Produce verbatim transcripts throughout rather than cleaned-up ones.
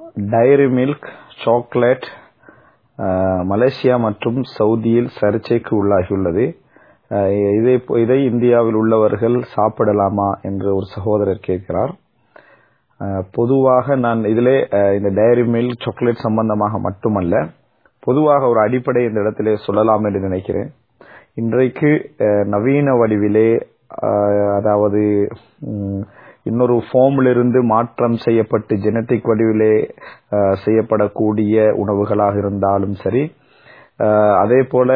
Diary milk chocolate Malaysia மற்றும் சவுதியில் சர்ச்சைக்கு உள்ளாகியுள்ளது. இதை இதை இந்தியாவில் உள்ளவர்கள் சாப்பிடலாமா என்று ஒரு சகோதரர் கேட்கிறார். பொதுவாக நான் இதிலே இந்த டைரி மில்க் சாக்லேட் சம்பந்தமாக மட்டுமல்ல, பொதுவாக ஒரு அடிப்படை இந்த இடத்திலே சொல்லலாம் என்று நினைக்கிறேன். இன்றைக்கு நவீன வடிவிலே, அதாவது இன்னொரு ஃபார்மிலிருந்து மாற்றம் செய்யப்பட்டு ஜெனட்டிக் வடிவிலே செய்யப்படக்கூடிய உணவுகளாக இருந்தாலும் சரி, அதே போல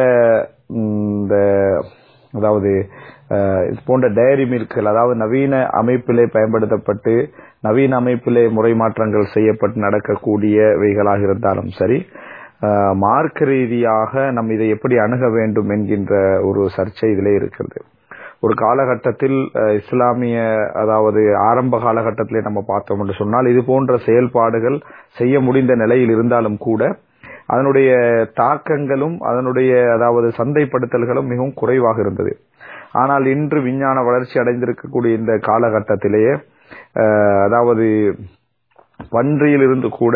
இந்த அதாவது இது போன்ற டைரி மில்க்கள், அதாவது நவீன அமைப்பிலே பயன்படுத்தப்பட்டு நவீன அமைப்பிலே முறை மாற்றங்கள் செய்யப்பட்டு நடக்கக்கூடியவைகளாக இருந்தாலும் சரி, மார்க்க ரீதியாக நம் இதை எப்படி அணுக வேண்டும் என்கின்ற ஒரு சர்ச்சை இதிலே இருக்கிறது. ஒரு காலகட்டத்தில் இஸ்லாமிய, அதாவது ஆரம்ப காலகட்டத்திலே நம்ம பார்த்தோம் என்று சொன்னால், இது போன்ற செயல்பாடுகள் செய்ய முடிந்த நிலையில் இருந்தாலும் கூட அதனுடைய தாக்கங்களும் அதனுடைய அதாவது சந்தைப்படுத்தல்களும் மிகவும் குறைவாக இருந்தது. ஆனால் இன்று விஞ்ஞான வளர்ச்சி அடைந்திருக்கக்கூடிய இந்த காலகட்டத்திலேயே, அதாவது பன்றியிலிருந்து கூட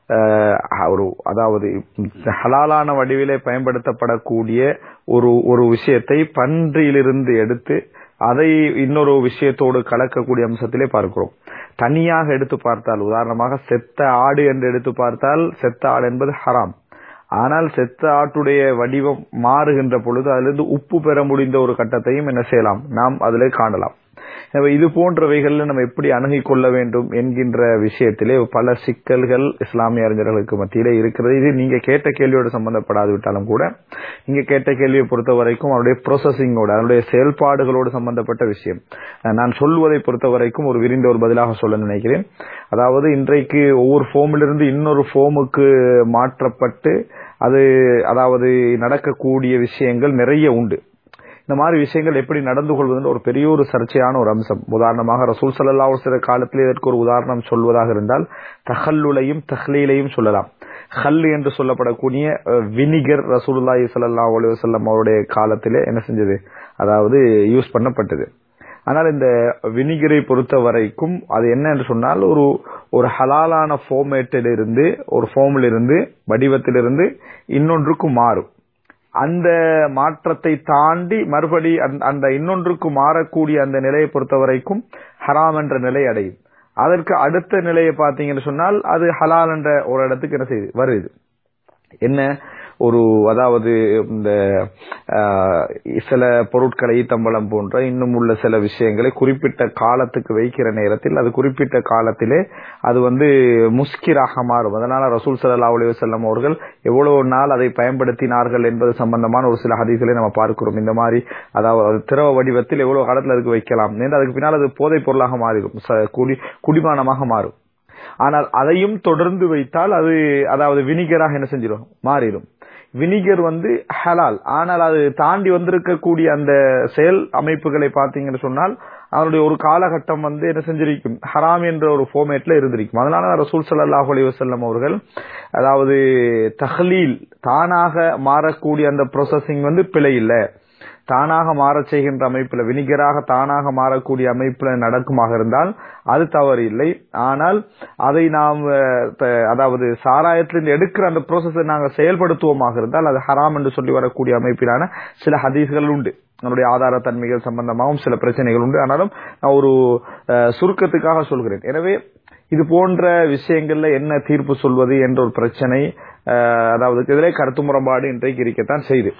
ஒரு அதாவது ஹலாலான வடிவிலே பயன்படுத்தப்படக்கூடிய ஒரு ஒரு விஷயத்தை பன்றியிலிருந்து எடுத்து அதை இன்னொரு விஷயத்தோடு கலக்கக்கூடிய அம்சத்திலே பார்க்கிறோம். தனியாக எடுத்து பார்த்தால், உதாரணமாக செத்த ஆடு என்று எடுத்து பார்த்தால், செத்த ஆடு என்பது ஹராம். ஆனால் செத்த ஆட்டுடைய வடிவம் மாறுகின்ற பொழுது அதிலிருந்து உப்பு பெற முடிந்த ஒரு கட்டத்தையும் என்ன செய்யலாம், நாம் அதிலே காணலாம். இது போன்றவைகள் நம்ம எப்படி அணுகிக் கொள்ள வேண்டும் என்கின்ற விஷயத்திலே பல சிக்கல்கள் இஸ்லாமிய அறிஞர்களுக்கு மத்தியிலே இருக்கிறது. இது நீங்க கேட்ட கேள்வியோடு சம்பந்தப்படாது விட்டாலும் கூட, நீங்க கேட்ட கேள்வியை பொறுத்த வரைக்கும் அவருடைய ப்ரோசஸிங்கோடு, அதனுடைய செயல்பாடுகளோடு சம்பந்தப்பட்ட விஷயம். நான் சொல்வதை பொறுத்த வரைக்கும் ஒரு விரிந்த ஒரு பதிலாக சொல்ல நினைக்கிறேன். அதாவது இன்றைக்கு ஒவ்வொரு ஃபோமிலிருந்து இன்னொரு ஃபோமுக்கு மாற்றப்பட்டு அது அதாவது நடக்கக்கூடிய விஷயங்கள் நிறைய உண்டு. இந்த மாதிரி விஷயங்கள் எப்படி நடந்து கொள்வது ஒரு பெரிய ஒரு சர்ச்சையான ஒரு அம்சம். உதாரணமாக ரசூல் ஸல்லல்லாஹு அலைஹி வஸல்லம் காலத்தில் இதற்கு ஒரு உதாரணம் சொல்வதாக இருந்தால் தஹல்லுலையும் தஹ்லீலையும் சொல்லலாம். ஹல் என்று சொல்லப்படக்கூடிய வினிகர் ரசூலுல்லாஹி ஸல்லல்லாஹு அலைஹி வஸல்லம் அவருடைய காலத்திலே என்ன செஞ்சது, அதாவது யூஸ் பண்ணப்பட்டது. ஆனால் இந்த வினிகரை பொறுத்த வரைக்கும் அது என்ன என்று சொன்னால், ஒரு ஒரு ஹலாலான ஃபார்மேட்டில் இருந்து, ஒரு ஃபார்மில் இருந்து, வடிவத்திலிருந்து இன்னொன்றுக்கு மாறும். அந்த மாற்றத்தை தாண்டி மறுபடி அந்த இன்னொன்றுக்கு மாறக்கூடிய அந்த நிலையை பொறுத்த வரைக்கும் ஹராம் என்ற நிலை அடையும். அதற்கு அடுத்த நிலையை பார்த்தீங்கன்னு சொன்னால் அது ஹலால் என்ற ஒரு இடத்துக்கு என்ன செய்யுது வருது. என்ன ஒரு அதாவது இந்த சில பொருட்களை ஈத்தம்பழம் போன்ற இன்னும் உள்ள சில விஷயங்களை குறிப்பிட்ட காலத்துக்கு வைக்கிற நேரத்தில் அது குறிப்பிட்ட காலத்திலே அது வந்து முஸ்கிராக மாறும். அதனால ரசூல் ஸல்லல்லாஹு அலைஹி வஸல்லம் அவர்கள் எவ்வளவு நாள் அதை பயன்படுத்தினார்கள் என்பது சம்பந்தமான ஒரு சில ஹதீஸ்களை நம்ம பார்க்கிறோம். இந்த மாதிரி அதாவது திரவ வடிவத்தில் எவ்வளவு காலத்தில் அதுக்கு வைக்கலாம் என்று, அதுக்கு பின்னால் அது போதைப் பொருளாக மாறிடும், குடி குடிபானமாக மாறும். ஆனால் அதையும் தொடர்ந்து வைத்தால் அது அதாவது வினிகராக என்ன செஞ்சிடும், மாறிடும். வினிகர் வந்து ஹலால், ஆனால் அது தாண்டி வந்திருக்கக்கூடிய அந்த செயல் அமைப்புகளை பார்த்தீங்கன்னு சொன்னால் அதனுடைய ஒரு காலகட்டம் வந்து என்ன செஞ்சிருக்கும், ஹராம் என்ற ஒரு ஃபார்மேட்ல இருந்திருக்கும். அதனால ரசூல் ஸல்லல்லாஹு அலைஹி வஸல்லம் அவர்கள் அதாவது தஹ்லீல், தானாக மாறக்கூடிய அந்த ப்ரோசஸிங் வந்து பிழை இல்லை, தானாக மாற செய்கின்ற அமைப்புல வினிகராக தானாக மாறக்கூடிய அமைப்புல நடக்குமாக இருந்தால் அது தவறு இல்லை. ஆனால் அதை நாம் அதாவது சாராயத்திலிருந்து எடுக்கிற அந்த ப்ரோசஸை நாங்கள் செயல்படுத்துவோமாக இருந்தால் அது ஹராம் என்று சொல்லி வரக்கூடிய அமைப்பிலான சில ஹதீஸ்கள் உண்டு. நம்முடைய ஆதாரத்தன்மைகள் சம்பந்தமாகவும் சில பிரச்சனைகள் உண்டு. ஆனாலும் நான் ஒரு சுருக்கத்துக்காக சொல்கிறேன். எனவே இது போன்ற விஷயங்கள்ல என்ன தீர்ப்பு சொல்வது என்ற ஒரு பிரச்சனை, அதாவது இதிலே கருத்து முரண்பாடு இன்றைக்கு இருக்கத்தான் செய்து.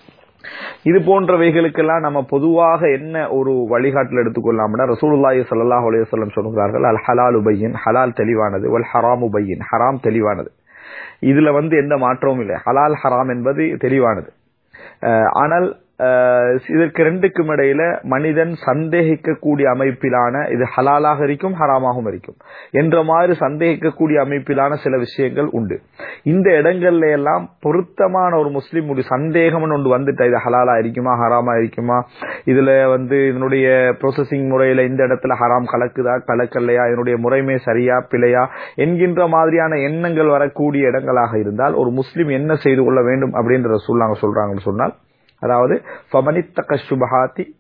இது போன்றவைகளுக்கெல்லாம் நம்ம பொதுவாக என்ன ஒரு வழிகாட்டில் எடுத்துக்கொள்ளலாம்னா, ரசூலுல்லாஹி ஸல்லல்லாஹு அலைஹி வஸல்லம் சொல்கிறார்கள், அல் ஹலாலு பையின், ஹலால் தெளிவானது, வல் ஹராமு பையின், ஹராம் தெளிவானது. இதுல வந்து எந்த மாற்றமும் இல்லை, ஹலால் ஹராம் என்பது தெளிவானது. ஆனால் இதற்கு ரெண்டுக்கும் இடையில மனிதன் சந்தேகிக்கக்கூடிய அமைப்பிலான, இது ஹலாலாக இருக்கும் ஹராமாகவும் இருக்கும் என்ற மாதிரி சந்தேகிக்கக்கூடிய அமைப்பிலான சில விஷயங்கள் உண்டு. இந்த இடங்கள்ல எல்லாம் பொருத்தமான ஒரு முஸ்லிம் ஒரு சந்தேகம் ஒன்று வந்துட்டா, இது ஹலாலா இருக்குமா ஹராமா இருக்குமா, இதுல வந்து இதனுடைய ப்ரோசஸிங் முறையில இந்த இடத்துல ஹராம் கலக்குதா கலக்கல்லையா, இதனுடைய முறைமை சரியா பிழையா என்கின்ற மாதிரியான எண்ணங்கள் வரக்கூடிய இடங்களாக இருந்தால் ஒரு முஸ்லிம் என்ன செய்து கொள்ள வேண்டும் அப்படின்ற ரசூலுல்லாஹ் சொல்றாங்கன்னு சொன்னால், அதாவது ஃபமனித்தக ஷுபஹாத்தி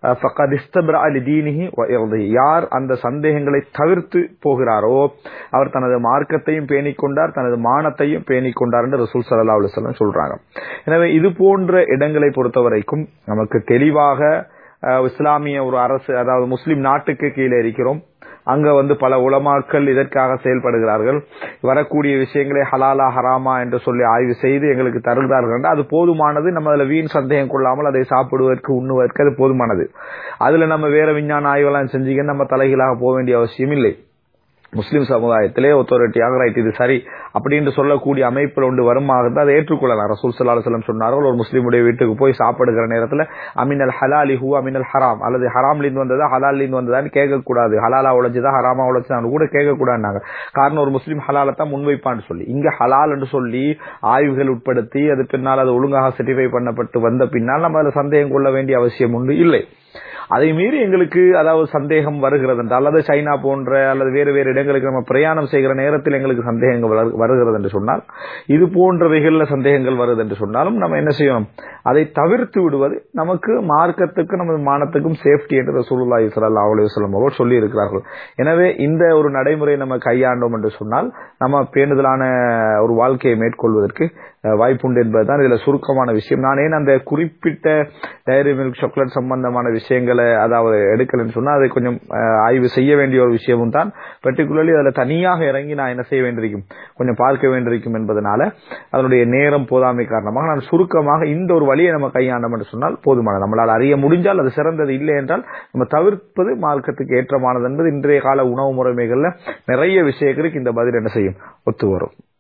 ஃபக்கத் இஸ்தப்ரஅ லிதீனிஹி வ இர்திஹி, யார் அந்த சந்தேகங்களை தவிர்த்து போகிறாரோ அவர் தனது மார்க்கத்தையும் பேணிக் கொண்டார், தனது மானத்தையும் பேணிக் கொண்டார் என்று ரசூல் ஸல்லல்லாஹு அலைஹி வஸல்லம் சொல்றாங்க. எனவே இது போன்ற இடங்களை பொறுத்தவரைக்கும் நமக்கு தெளிவாக இஸ்லாமிய ஒரு அரசு, அதாவது முஸ்லிம் நாட்டுக்கு கீழே இருக்கிறோம். அங்க வந்து பல உலமாக்கள் இதற்காக செயல்படுகிறார்கள். வரக்கூடிய விஷயங்களை ஹலாலா ஹராமா என்று சொல்லி ஆய்வு செய்து எங்களுக்கு தருகிறார்கள். அது போதுமானது. நம்ம அதுல வீண் சந்தேகம் கொள்ளாமல் அதை சாப்பிடுவதற்கு உண்ணுவதற்கு அது போதுமானது. அதுல நம்ம வேற விஞ்ஞான ஆய்வெல்லாம் செஞ்சீங்க நம்ம தலைகீழாக போக வேண்டிய அவசியம் இல்லை. முஸ்லிம் சமுதாயத்திலே ஒத்தாரிட்டியாக ரைட் இது சரி அப்படின்னு சொல்லக்கூடிய அமைப்பில் ஒன்று வருமாக இருந்தால் அதை ஏற்றுக்கொள்ளலாம். ரசூல் ஸல்லல்லாஹு அலைஹி வஸல்லம் சொன்னார்கள், ஒரு முஸ்லீமுடைய வீட்டுக்கு போய் சாப்பிடுகிற நேரத்தில் அமினல் ஹலாலி ஹுவ அமினல் ஹராம், அல்லது ஹராம்லிருந்து வந்ததா ஹலாலிருந்து வந்ததான்னு கேட்கக்கூடாது, ஹலாலா உழைச்சதா ஹராமா உழைச்சதான்னு கூட கேட்கக்கூடாதுனாங்க. காரணம் ஒரு முஸ்லீம் ஹலாலை தான் முன்வைப்பான்னு சொல்லி, இங்க ஹலால் என்று சொல்லி ஆய்வுகள் உட்படுத்தி அது பின்னால் அது ஒழுங்காக சர்டிஃபை பண்ணப்பட்டு வந்த பின்னால் நம்ம அதில் சந்தேகம் கொள்ள வேண்டிய அவசியம் உண்டு இல்லை. அதை மீறி எங்களுக்கு அதாவது சந்தேகம் வருகிறது என்றால், அல்லது சைனா போன்ற அல்லது வேறு வேறு இடங்களுக்கு நம்ம பிரயாணம் செய்கிற நேரத்தில் எங்களுக்கு சந்தேகங்கள் வருகிறது என்று சொன்னால், இது போன்றவைகள்ல சந்தேகங்கள் வருது என்று சொன்னாலும் நம்ம என்ன செய்யணும், அதை தவிர்த்து விடுவது நமக்கு மார்க்கத்துக்கு நமது மானத்துக்கும் சேஃப்டி என்று ரசூலுல்லாஹி ஸல்லல்லாஹு அலைஹி வஸல்லம் அவர்கள் சொல்லி இருக்கிறார்கள். எனவே இந்த ஒரு நடைமுறை நம்ம கையாண்டோம் என்று சொன்னால் நம்ம பேணுதலான ஒரு வாழ்க்கையை மேற்கொள்வதற்கு வாய்ப்புண்டு என்பதுதான் இதுல சுருக்கமான விஷயம். நான் ஏன் அந்த குறிப்பிட்ட டைரி மில்க் சாக்லேட் சம்பந்தமான விஷயங்களை அதாவது எடுக்கலன்னு சொன்னா அதை கொஞ்சம் ஆய்வு செய்ய வேண்டிய ஒரு விஷயமும் தான். பர்டிகுலர்லி அதுல தனியாக இறங்கி நான் என்ன செய்ய வேண்டியிருக்கும், கொஞ்சம் பார்க்க வேண்டியிருக்கும் என்பதனால அதனுடைய நேரம் போதாமை காரணமாக நான் சுருக்கமாக இந்த ஒரு வழியை நம்ம கையாண்டோம் என்று சொன்னால் போதுமானது. நம்மளால் அறிய முடிஞ்சால் அது சிறந்தது, இல்லை என்றால் நம்ம தவிர்ப்பது மார்க்கத்துக்கு ஏற்றமானது என்பது இன்றைய கால உணவு முறைமைகள்ல நிறைய விஷயங்களுக்கு இந்த பதில் என்ன செய்யும் ஒத்து வரும்.